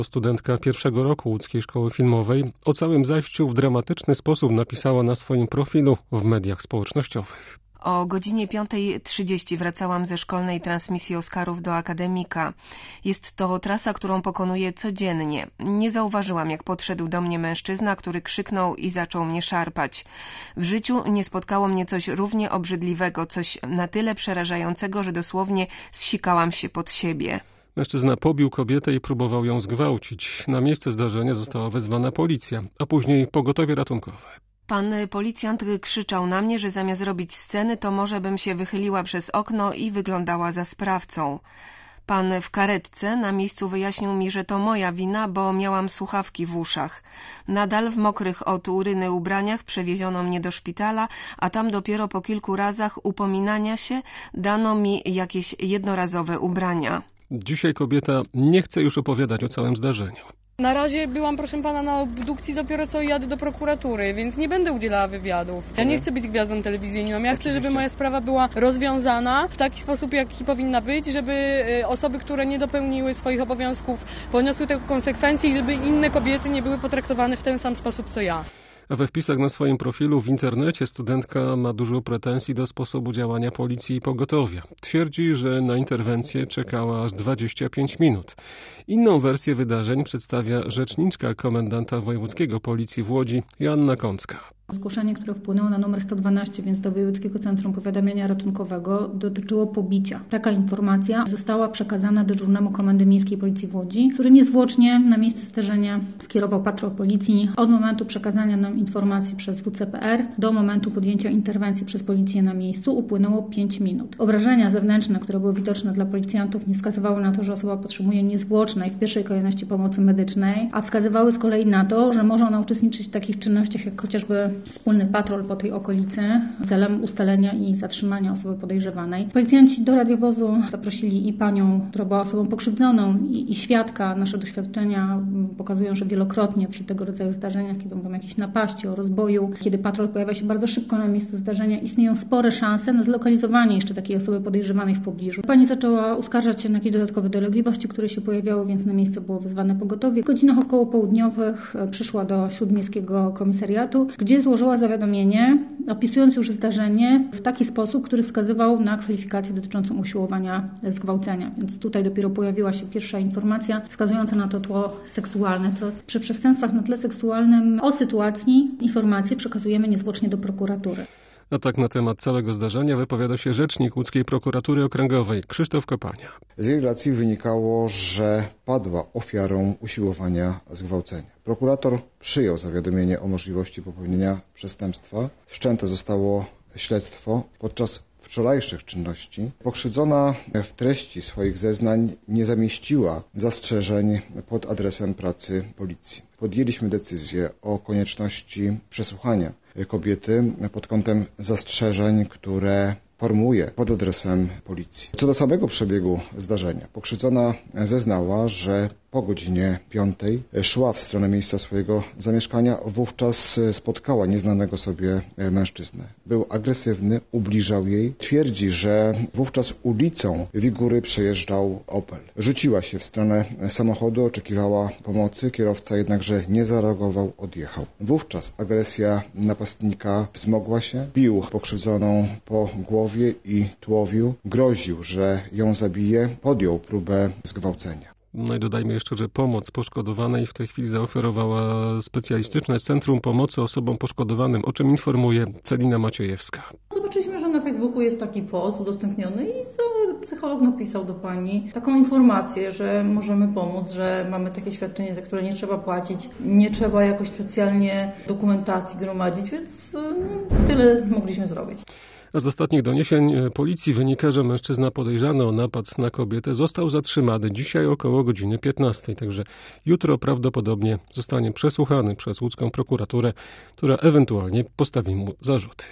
Studentka pierwszego roku łódzkiej szkoły filmowej o całym zajściu w dramatyczny sposób napisała na swoim profilu w mediach społecznościowych. O godzinie 5:30 wracałam ze szkolnej transmisji Oscarów do Akademika. Jest to trasa, którą pokonuję codziennie. Nie zauważyłam, jak podszedł do mnie mężczyzna, który krzyknął i zaczął mnie szarpać. W życiu nie spotkało mnie coś równie obrzydliwego, coś na tyle przerażającego, że dosłownie zsikałam się pod siebie. Mężczyzna pobił kobietę i próbował ją zgwałcić. Na miejsce zdarzenia została wezwana policja, a później pogotowie ratunkowe. Pan policjant krzyczał na mnie, że zamiast robić sceny, to może bym się wychyliła przez okno i wyglądała za sprawcą. Pan w karetce na miejscu wyjaśnił mi, że to moja wina, bo miałam słuchawki w uszach. Nadal w mokrych od uryny ubraniach przewieziono mnie do szpitala, a tam dopiero po kilku razach upominania się dano mi jakieś jednorazowe ubrania. Dzisiaj kobieta nie chce już opowiadać o całym zdarzeniu. Na razie byłam, proszę pana, na obdukcji, dopiero co jadę do prokuratury, więc nie będę udzielała wywiadów. Ja nie chcę być gwiazdą telewizyjną, ja chcę, żeby moja sprawa była rozwiązana w taki sposób, jaki powinna być, żeby osoby, które nie dopełniły swoich obowiązków, poniosły tego konsekwencje i żeby inne kobiety nie były potraktowane w ten sam sposób, co ja. A we wpisach na swoim profilu w internecie studentka ma dużo pretensji do sposobu działania policji i pogotowia. Twierdzi, że na interwencję czekała aż 25 minut. Inną wersję wydarzeń przedstawia rzeczniczka komendanta wojewódzkiego policji w Łodzi Joanna Kącka. Zgłoszenie, które wpłynęło na numer 112, więc do Wojewódzkiego Centrum Powiadamiania Ratunkowego, dotyczyło pobicia. Taka informacja została przekazana dyżurnemu Komendy Miejskiej Policji w Łodzi, który niezwłocznie na miejsce zdarzenia skierował patrol policji. Od momentu przekazania nam informacji przez WCPR do momentu podjęcia interwencji przez policję na miejscu upłynęło 5 minut. Obrażenia zewnętrzne, które były widoczne dla policjantów, nie wskazywały na to, że osoba potrzebuje niezwłocznej w pierwszej kolejności pomocy medycznej, a wskazywały z kolei na to, że może ona uczestniczyć w takich czynnościach jak chociażby wspólny patrol po tej okolicy celem ustalenia i zatrzymania osoby podejrzewanej. Policjanci do radiowozu zaprosili i panią, która była osobą pokrzywdzoną, i świadka. Nasze doświadczenia pokazują, że wielokrotnie przy tego rodzaju zdarzeniach, kiedy mówią o jakiejś napaści, o rozboju, kiedy patrol pojawia się bardzo szybko na miejscu zdarzenia, istnieją spore szanse na zlokalizowanie jeszcze takiej osoby podejrzewanej w pobliżu. Pani zaczęła uskarżać się na jakieś dodatkowe dolegliwości, które się pojawiały, więc na miejsce było wezwane pogotowie. W godzinach około południowych przyszła do Śródmiejskiego Komisariatu, gdzie złożyła zawiadomienie, opisując już zdarzenie w taki sposób, który wskazywał na kwalifikację dotyczącą usiłowania zgwałcenia. Więc tutaj dopiero pojawiła się pierwsza informacja wskazująca na to tło seksualne. To przy przestępstwach na tle seksualnym o sytuacji informacje przekazujemy niezwłocznie do prokuratury. A tak na temat całego zdarzenia wypowiada się rzecznik łódzkiej prokuratury okręgowej Krzysztof Kopania. Z jej relacji wynikało, że padła ofiarą usiłowania zgwałcenia. Prokurator przyjął zawiadomienie o możliwości popełnienia przestępstwa. Wszczęte zostało śledztwo. Podczas wczorajszych czynności pokrzywdzona w treści swoich zeznań nie zamieściła zastrzeżeń pod adresem pracy policji. Podjęliśmy decyzję o konieczności przesłuchania kobiety pod kątem zastrzeżeń, które formułuje pod adresem policji. Co do samego przebiegu zdarzenia, pokrzywdzona zeznała, że po godzinie 5 szła w stronę miejsca swojego zamieszkania, wówczas spotkała nieznanego sobie mężczyznę. Był agresywny, ubliżał jej. Twierdzi, że wówczas ulicą Wigury przejeżdżał Opel. Rzuciła się w stronę samochodu, oczekiwała pomocy, kierowca jednakże nie zareagował, odjechał. Wówczas agresja napastnika wzmogła się, bił pokrzywdzoną po głowie i tułowiu, groził, że ją zabije, podjął próbę zgwałcenia. No i dodajmy jeszcze, że pomoc poszkodowanej w tej chwili zaoferowała specjalistyczne Centrum Pomocy Osobom Poszkodowanym, o czym informuje Celina Maciejewska. Zobaczyliśmy, że na Facebooku jest taki post udostępniony i psycholog napisał do pani taką informację, że możemy pomóc, że mamy takie świadczenie, za które nie trzeba płacić, nie trzeba jakoś specjalnie dokumentacji gromadzić, więc tyle mogliśmy zrobić. A z ostatnich doniesień policji wynika, że mężczyzna podejrzany o napad na kobietę został zatrzymany dzisiaj około godziny 15. Także jutro prawdopodobnie zostanie przesłuchany przez łódzką prokuraturę, która ewentualnie postawi mu zarzuty.